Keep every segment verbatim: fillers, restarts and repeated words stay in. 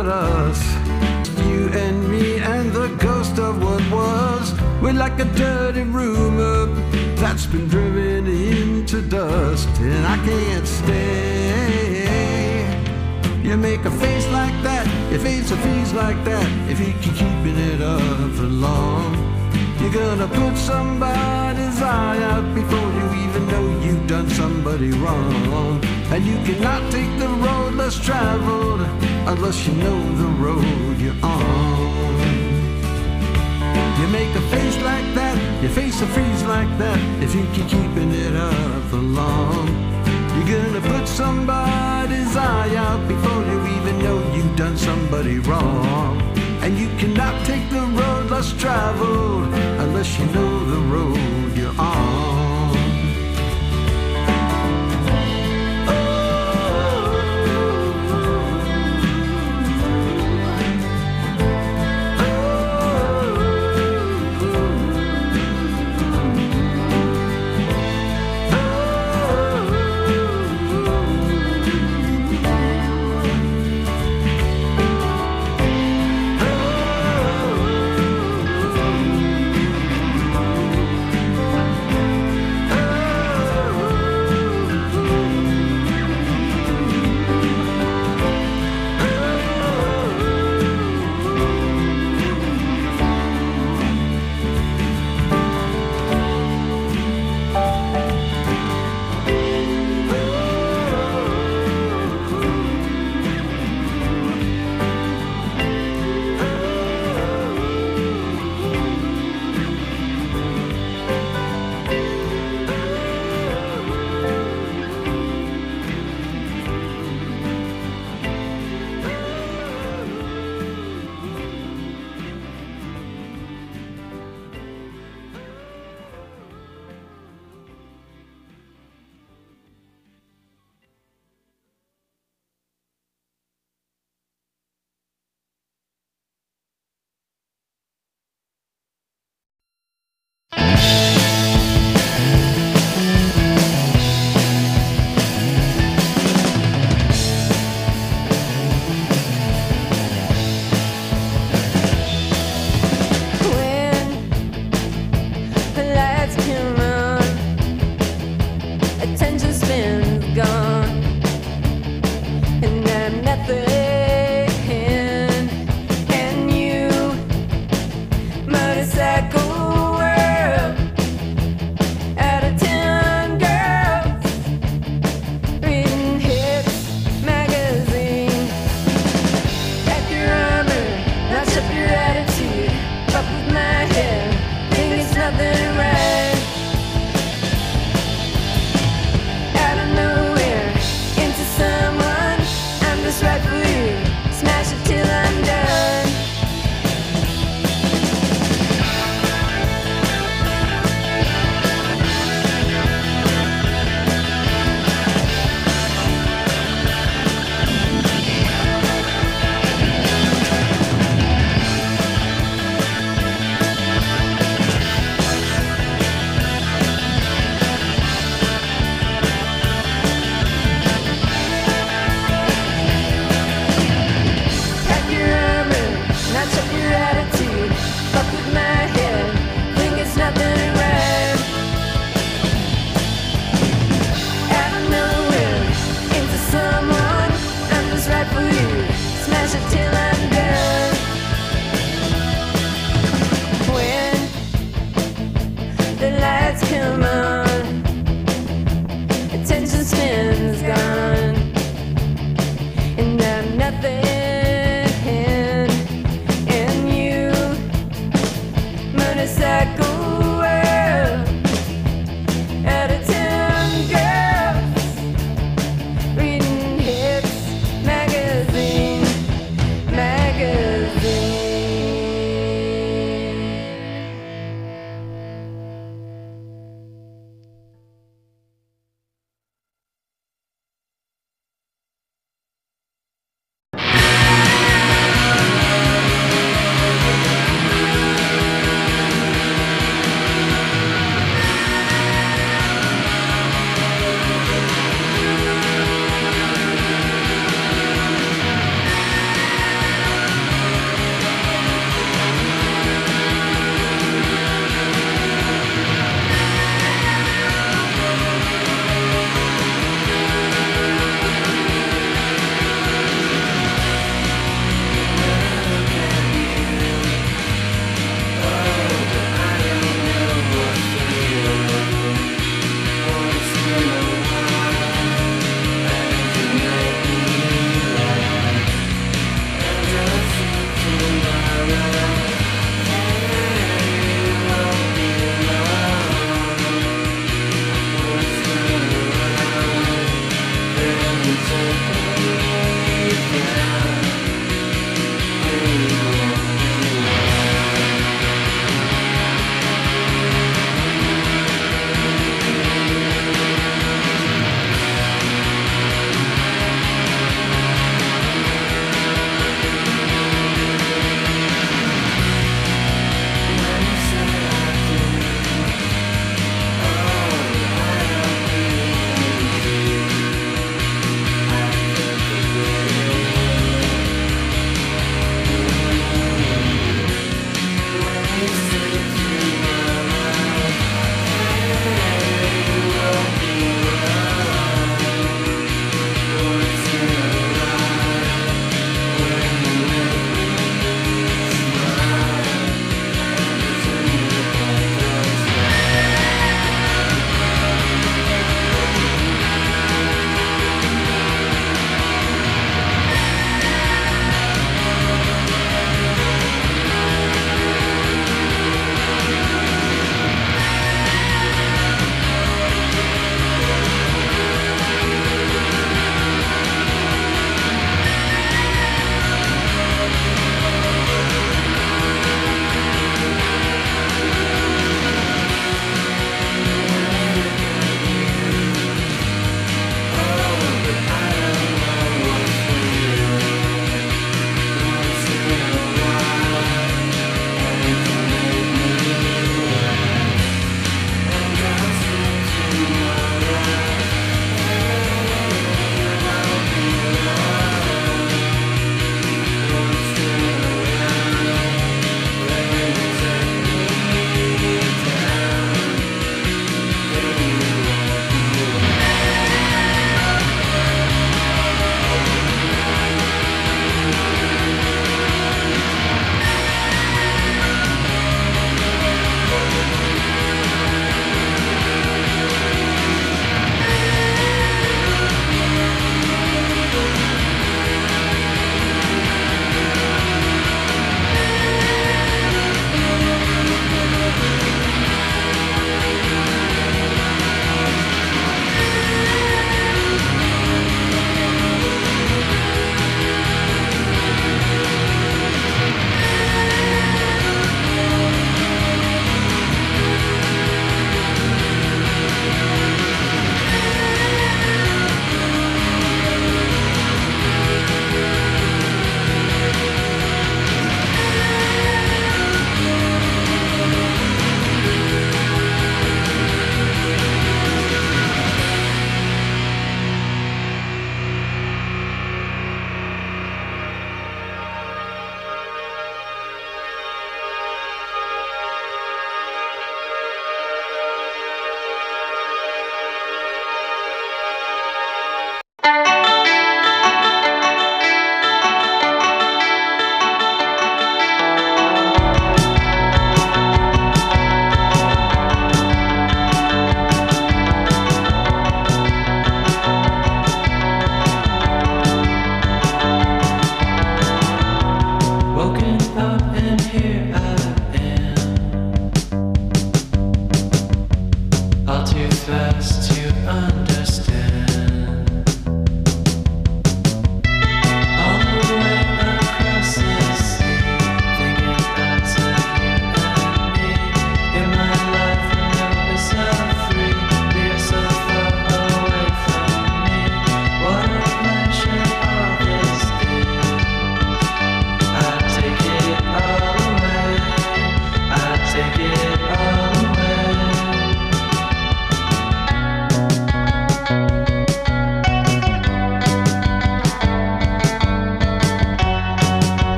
but us. You and me and the ghost of what was. We're like a dirty rumor that's been driven into dust, and I can't stay. You make a face like that, your face a face like that. If you keep keeping it up for long, you're gonna put somebody's eye out before you even know you've done somebody wrong. And you cannot take the road less traveled unless you know the road you're on. You make a face like that, your face a freeze like that. If you keep keeping it up for long, you're gonna put somebody's eye out before you even know you've done somebody wrong. And you cannot take the road less traveled unless you know the road you're on.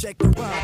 check the rhyme.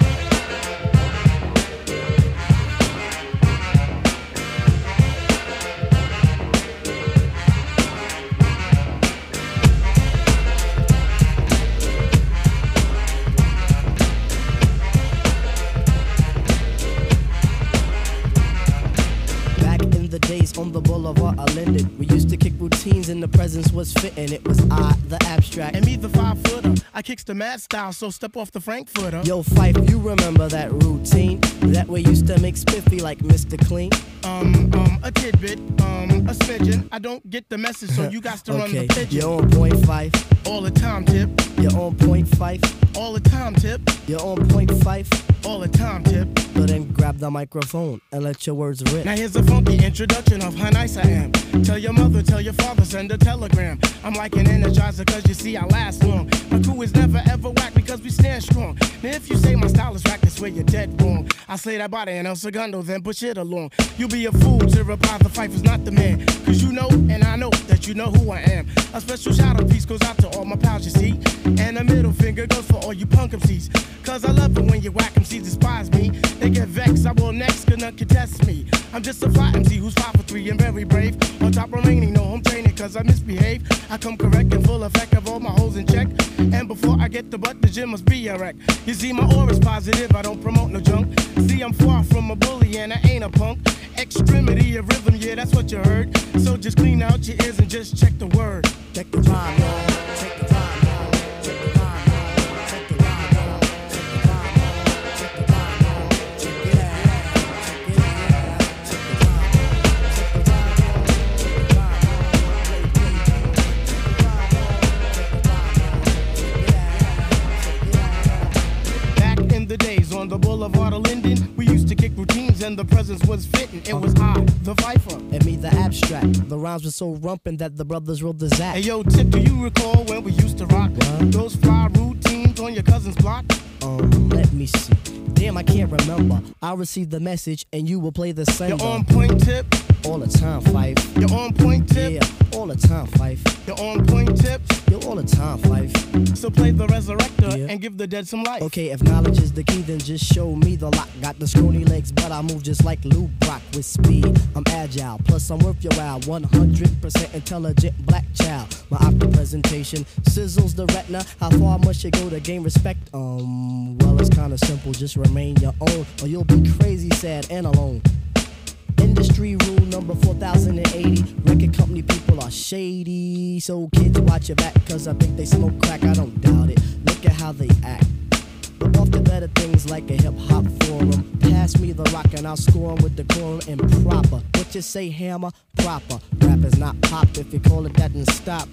Days on the boulevard of Linden, we used to kick routines and the presence was fitting. It was I, the abstract, and me, the five footer. I kicks the mad style, so step off the Frankfurter. Yo, Fife, you remember that routine that we used to make spiffy like Mister Clean? Um, um, a tidbit, um, a smidgen. I don't get the message, so you got to okay. run the pigeon. You're on point five. All the time, tip. You're on point five. All the time, tip. You're on point five. All the time, tip. So then grab the microphone and let your words rip. Now here's a funky introduction of how nice I am. Tell your mother, tell your father, send a telegram. I'm like an energizer cause you see I last long. My crew is never ever whack because we stand strong. Now if you say my style is whack, that's where you're dead wrong. I slay that body and El Segundo, then push it along. You'll be a fool to reply the Fife is not the man. Cause you know and I know that you know who I am. A special shout out piece goes out to all my pals you see. And a middle finger goes for all you punk M Cs. Cause I love it when you whack M Cs despise me. They get vexed, I will next, cause none contest me. I'm just a fly M C who's five for three and very brave. On top remaining, no home training cause I misbehave. I come correct and full effect of all my hoes in check. And before I get the butt, the gym must be a wreck. You see my aura's positive, I don't promote no junk. See I'm far from a bully and I ain't a punk. Extremity of rhythm, yeah that's what you heard. So just clean out your ears and just check the word. Check the rhyme, y'all. Check the rhyme. On the boulevard of Linden, we used to kick routines and the presence was fitting. It was I, the Fifer, and me, the abstract. The rhymes were so rumpin' that the brothers rolled the zap. Hey yo, Tip, do you recall when we used to rock what? Those fly routines on your cousin's block? Um, let me see. Damn, I can't remember. I'll receive the message and you will play the sender. You're on point, Tip. All the time, Fife. You're on point, Tip. Yeah, all the time, Fife. You're on point, Tip. You're all the time, Fife. So play the resurrector yeah. and give the dead some life. Okay, if knowledge is the key, then just show me the lock. Got the scrawny legs, but I move just like Lou Brock with speed. I'm agile, plus I'm worth your while. one hundred percent intelligent black child. My optic presentation sizzles the retina. How far must you go to gain respect? Um, well, it's kinda simple. Just remain your own, or you'll be crazy, sad, and alone. Industry rule number four thousand eighty. Record company people are shady. So kids watch your back, cause I think they smoke crack. I don't doubt it. Look at how they act. But off to better things like a hip-hop forum. Pass me the rock and I'll score 'em with decorum and proper. What you say, hammer? Proper. Rap is not pop. If you call it that, then stop.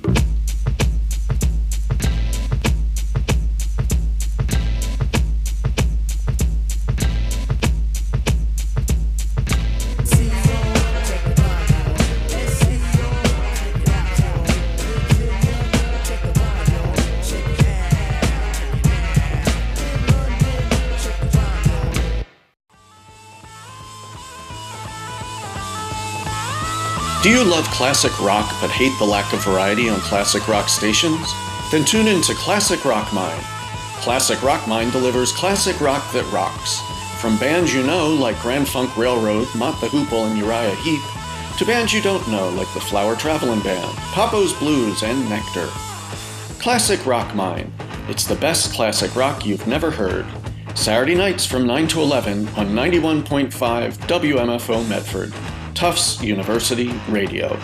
Do you love classic rock but hate the lack of variety on classic rock stations? Then tune in to Classic Rock Mind. Classic Rock Mind delivers classic rock that rocks. From bands you know like Grand Funk Railroad, Mott the Hoople, and Uriah Heep, to bands you don't know like the Flower Traveling Band, Papo's Blues, and Nectar. Classic Rock Mind. It's the best classic rock you've never heard. Saturday nights from nine to eleven on ninety-one point five W M F O Medford. Tufts University Radio.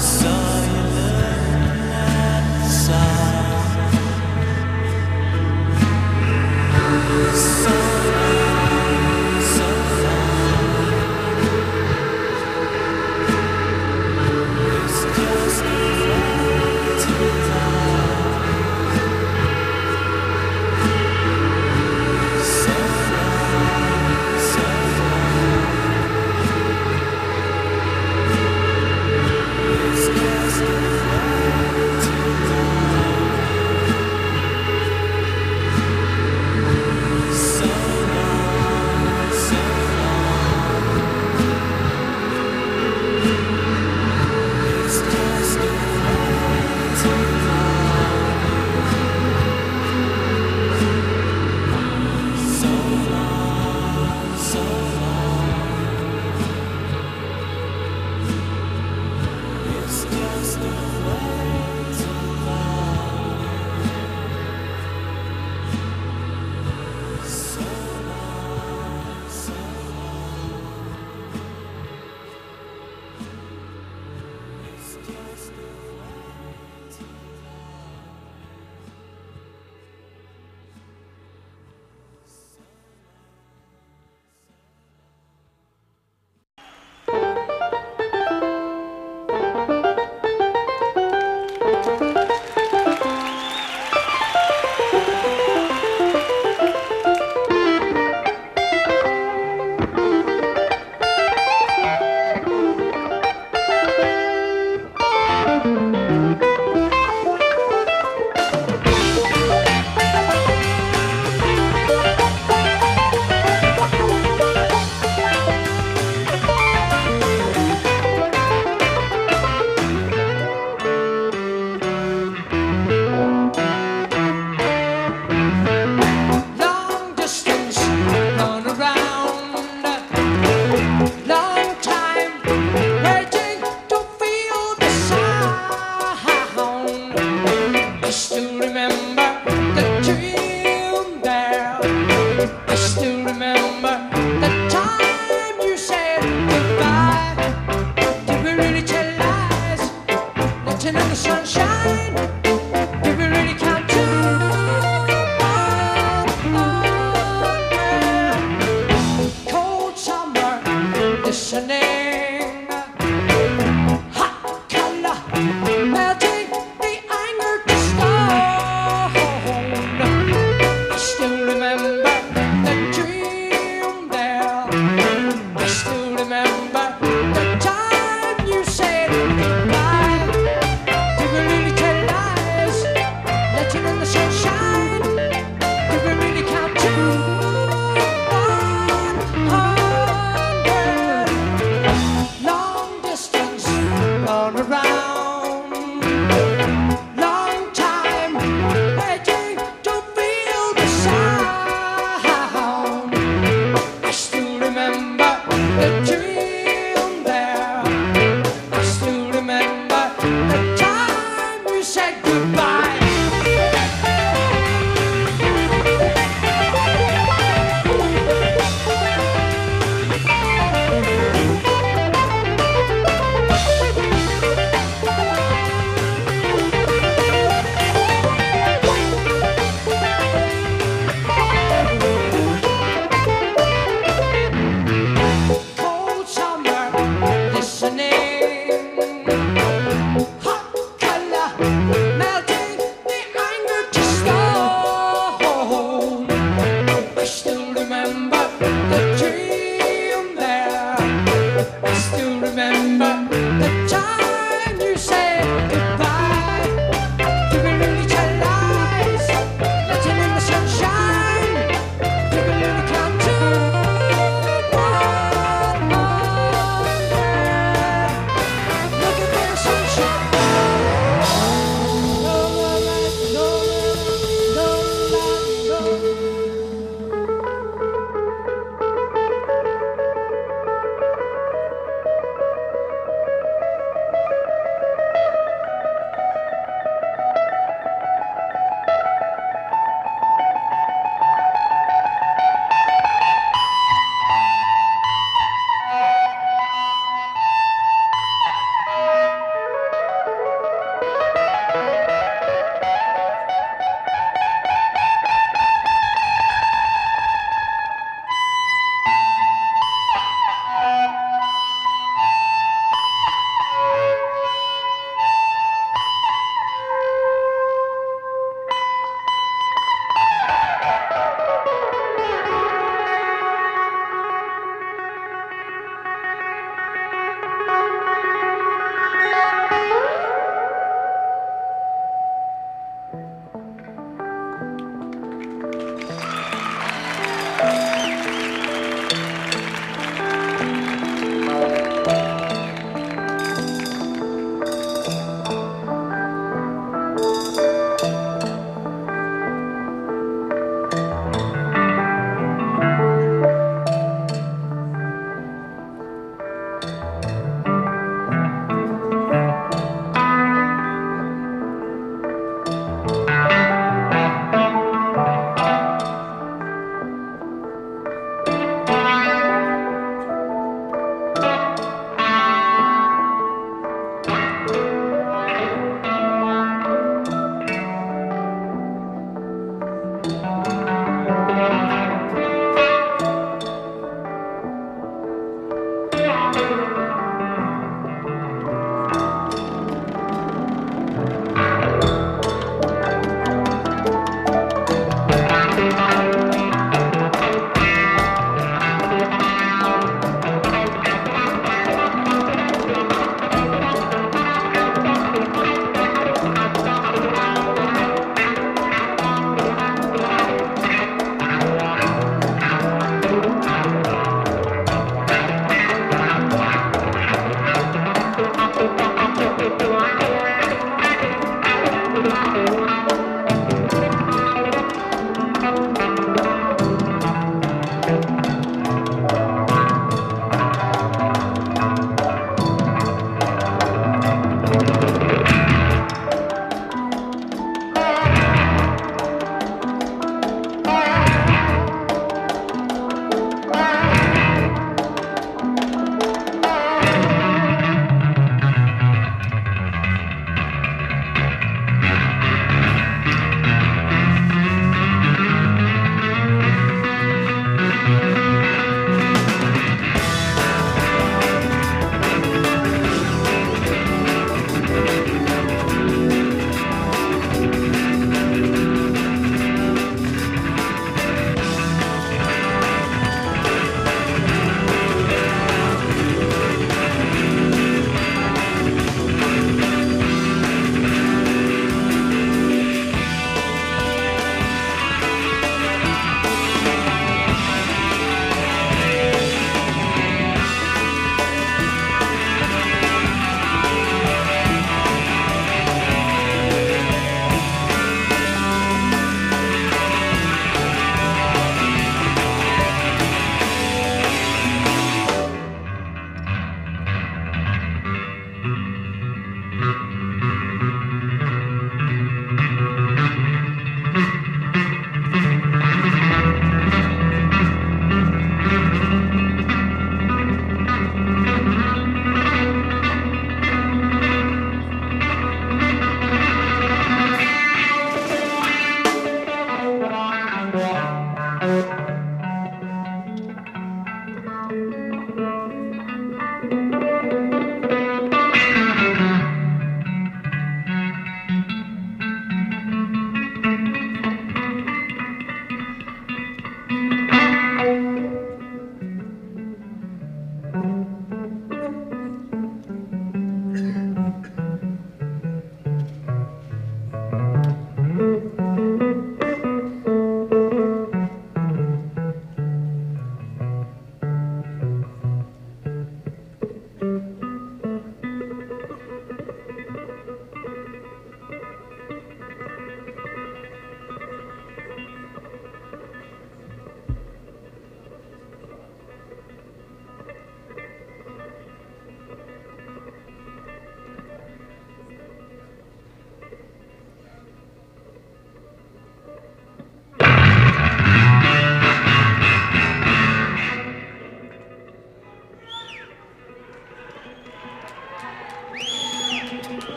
It's just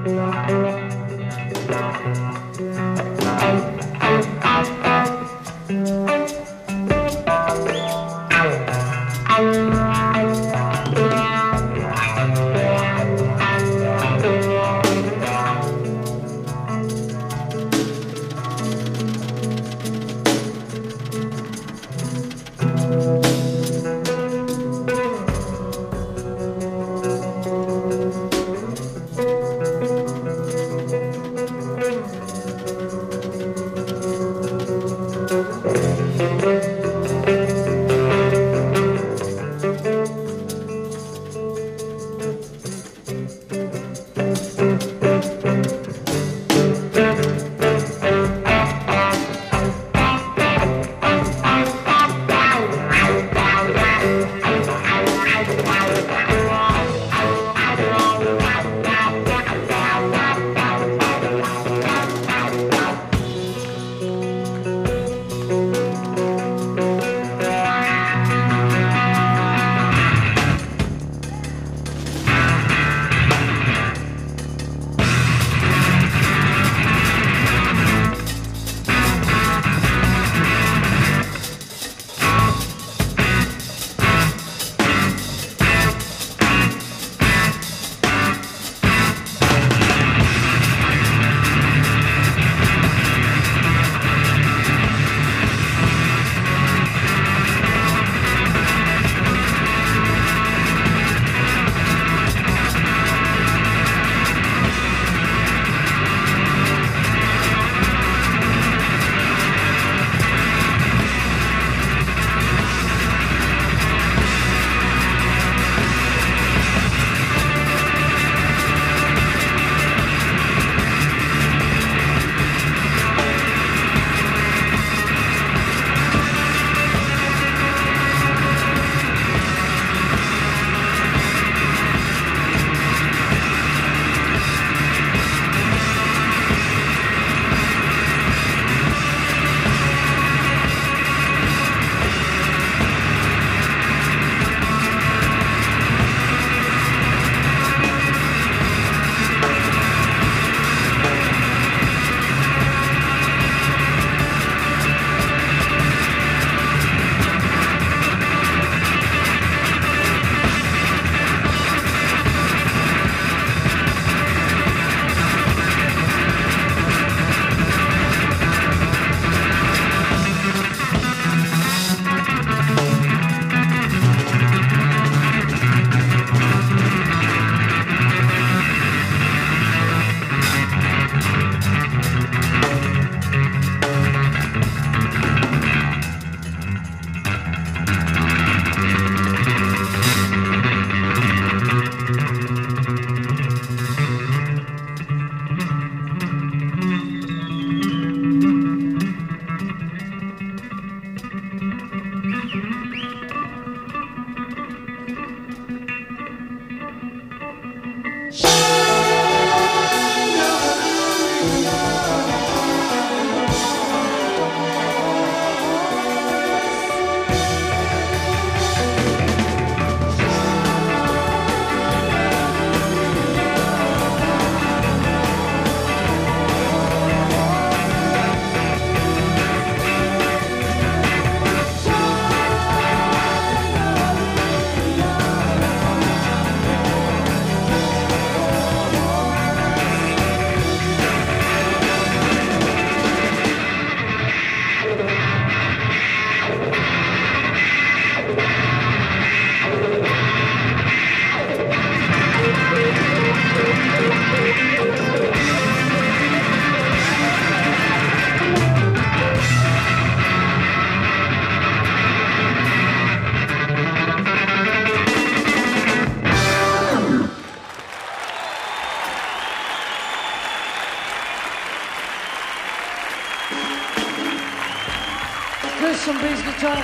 Chris some bass guitar.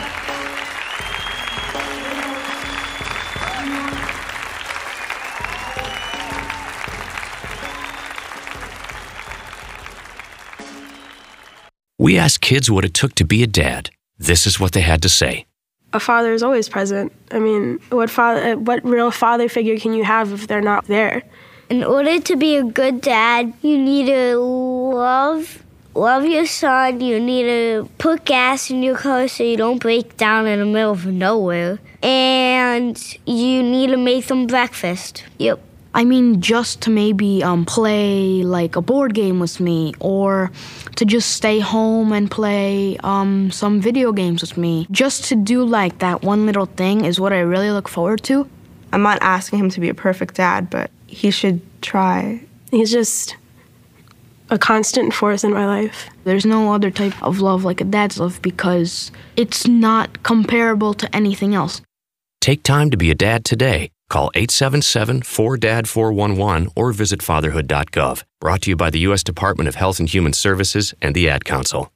We asked kids what it took to be a dad. This is what they had to say. A father is always present. I mean, what father, what real father figure can you have if they're not there? In order to be a good dad, you need to love love your son. You need to put gas in your car so you don't break down in the middle of nowhere. And you need to make them breakfast. Yep. I mean, just to maybe um, play like a board game with me, or to just stay home and play um, some video games with me. Just to do like that one little thing is what I really look forward to. I'm not asking him to be a perfect dad, but he should try. He's just a constant force in my life. There's no other type of love like a dad's love because it's not comparable to anything else. Take time to be a dad today. Call eight seven seven, four D A D, four one one or visit fatherhood dot gov. Brought to you by the U S Department of Health and Human Services and the Ad Council.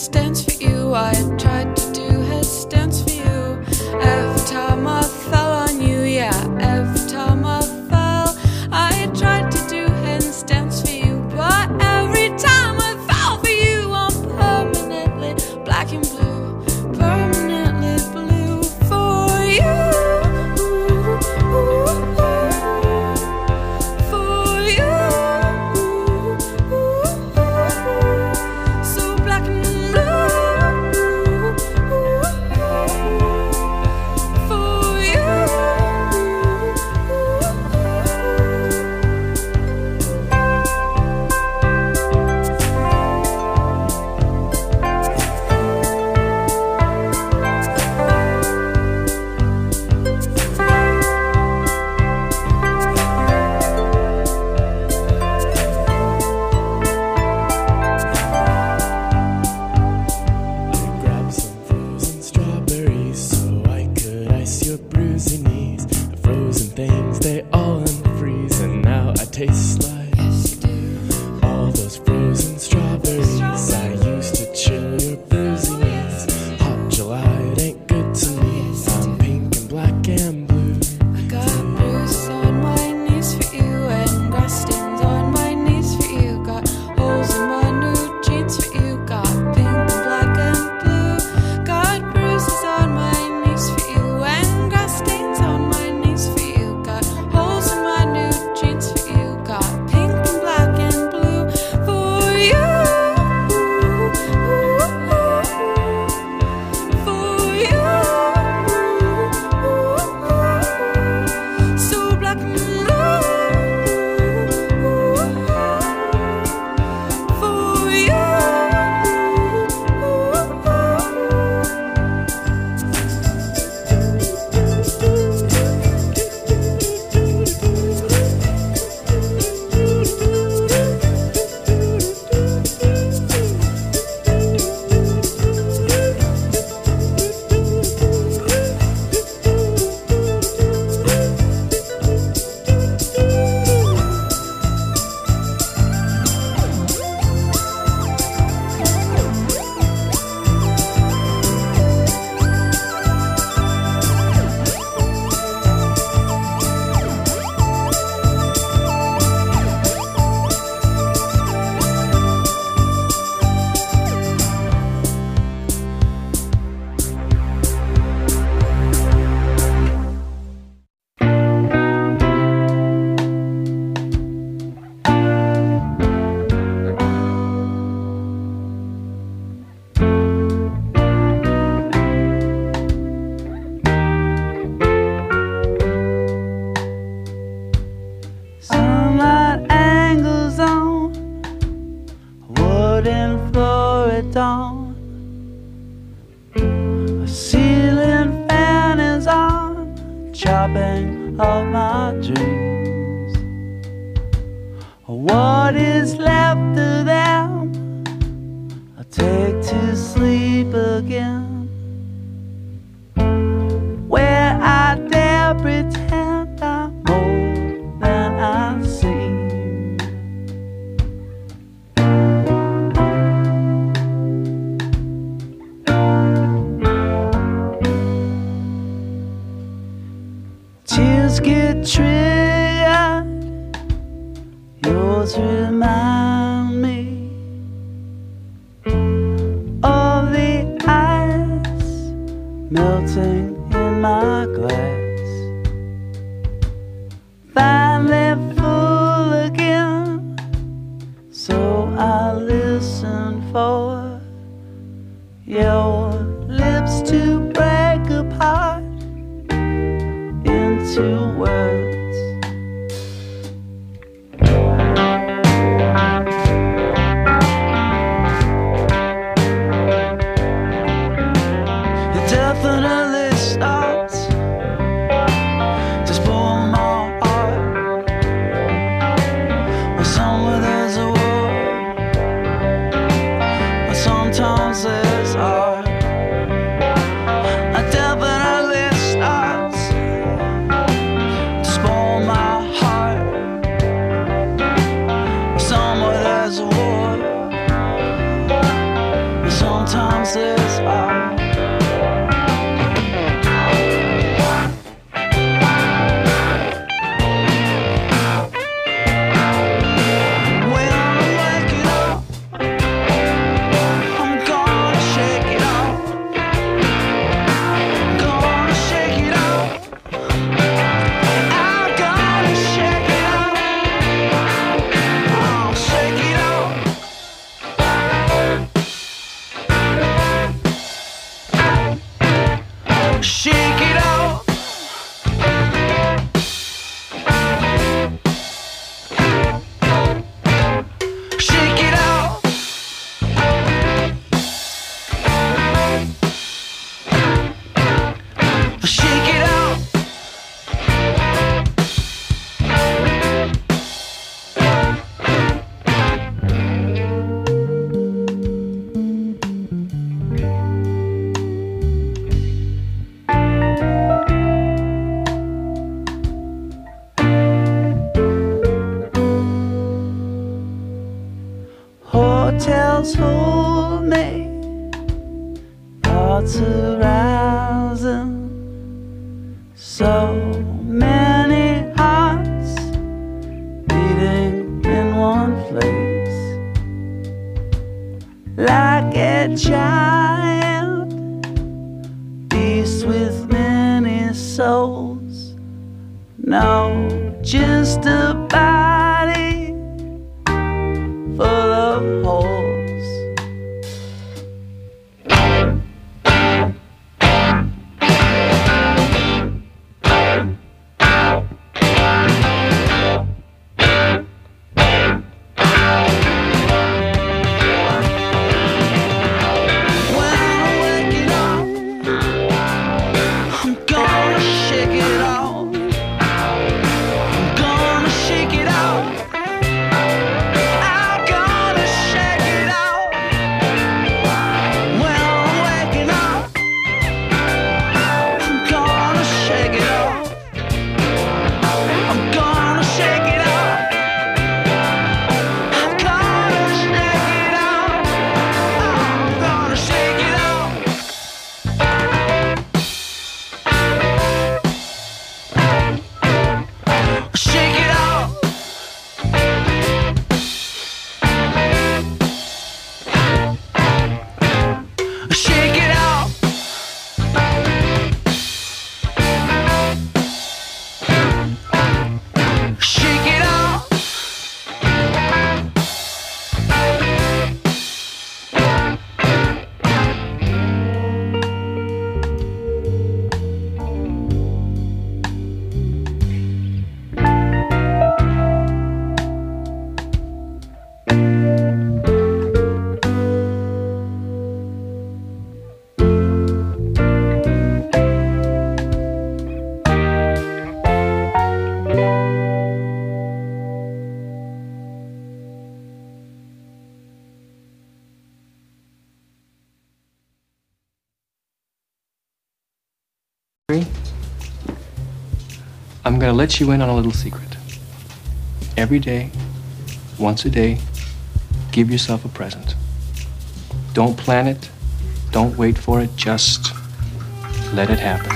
headstands for you. I tried to do headstands for you. Every time I fell on you, yeah. Every time I fell, I tried to do headstands for you. But every time I fell for you, I'm permanently black and blue. Permanently blue for you. Sometimes there's art. hotels hold me. Thoughts arousing, so many hearts beating in one place, like a giant beast with many souls. No, just a body full of holes. I'm gonna let you in on a little secret. Every day, once a day, give yourself a present. Don't plan it, don't wait for it, just let it happen.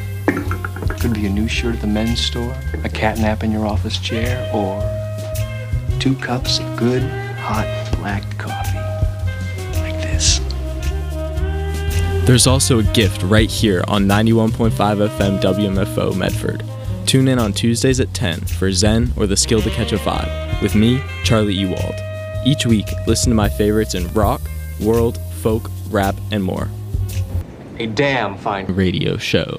Could be a new shirt at the men's store, a cat nap in your office chair, or two cups of good, hot, black coffee. Like this. There's also a gift right here on ninety-one point five F M W M F O Medford. Tune in on Tuesdays at ten for Zen or the Skill to Catch a Vibe with me, Charlie Ewald. Each week, listen to my favorites in rock, world, folk, rap, and more. A damn fine radio show.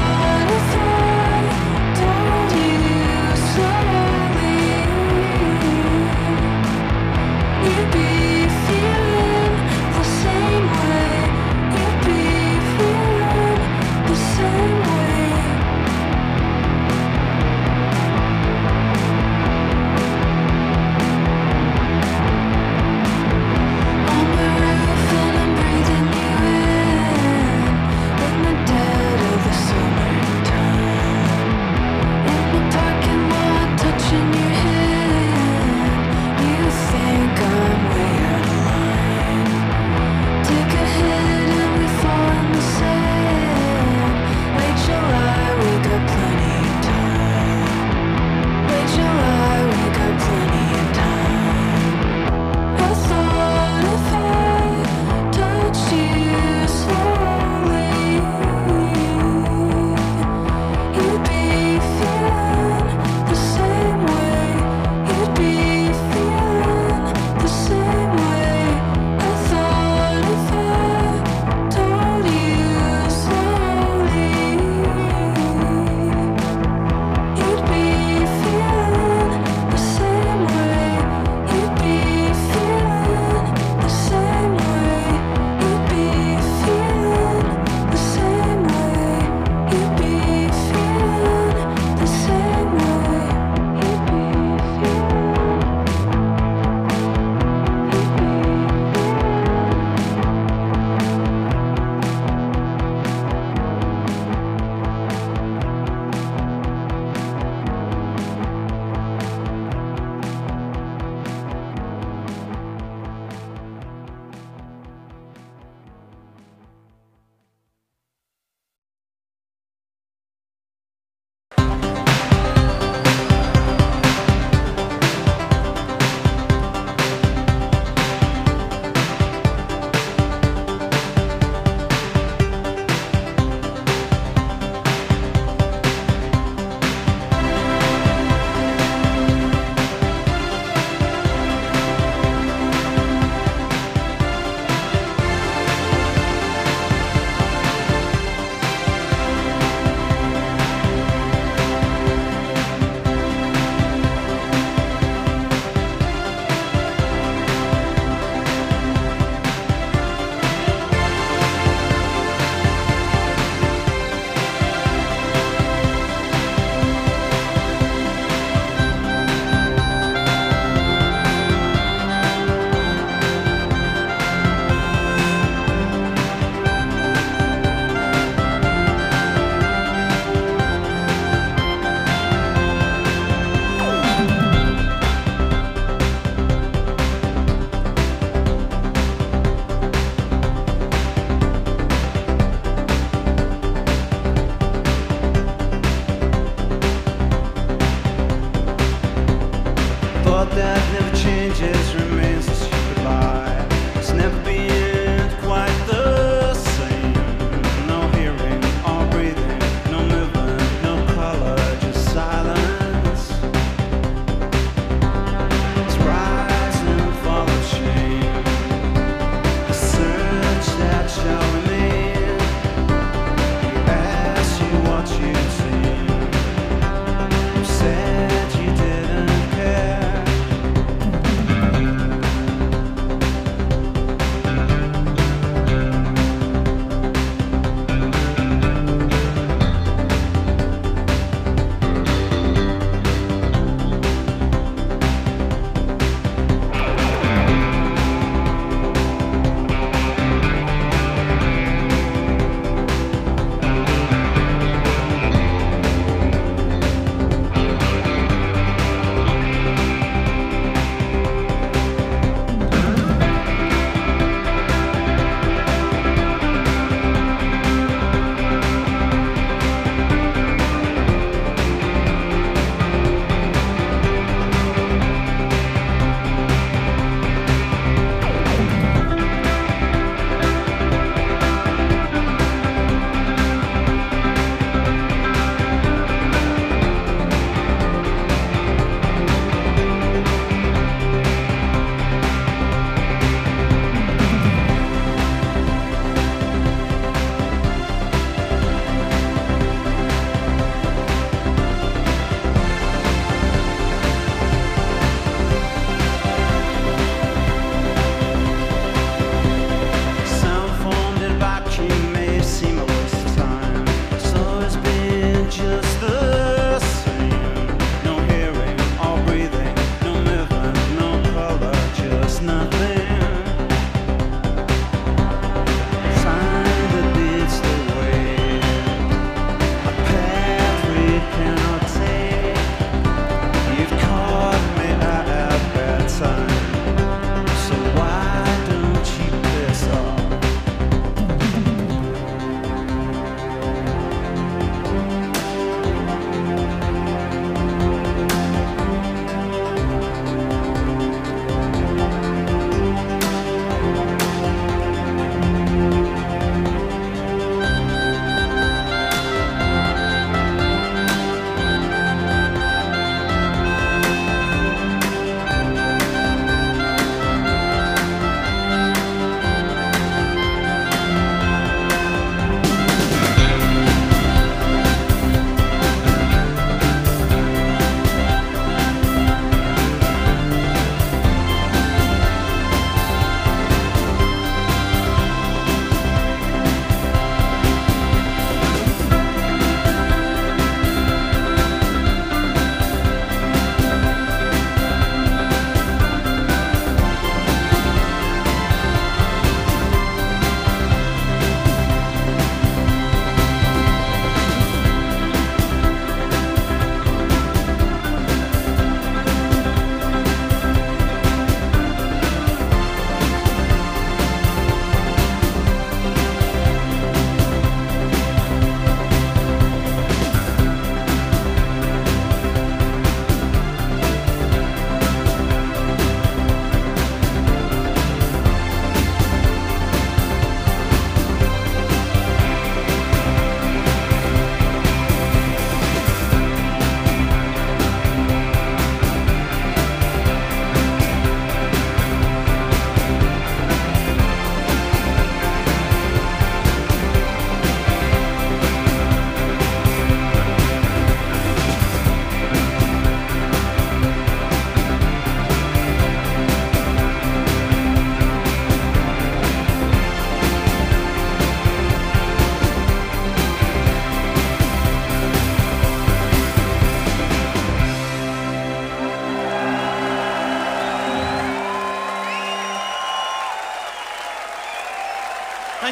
Slowly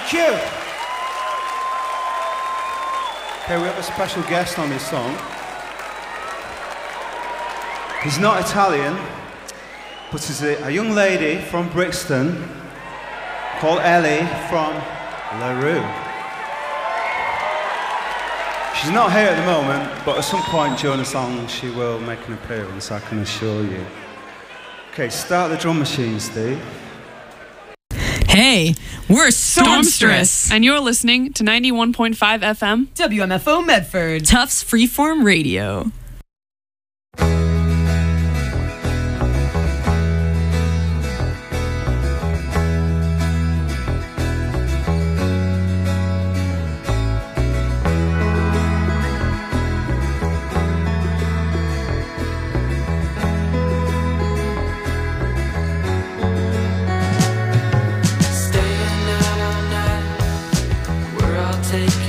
Thank you. Okay, we have a special guest on this song. He's not Italian, but he's a, a young lady from Brixton called Ellie from LaRue. She's not here at the moment, but at some point during the song she will make an appearance, I can assure you. Okay, start the drum machine, Steve. Hey, we're Stormstress, and you're listening to ninety-one point five F M W M F O Medford, Tufts Freeform Radio. Take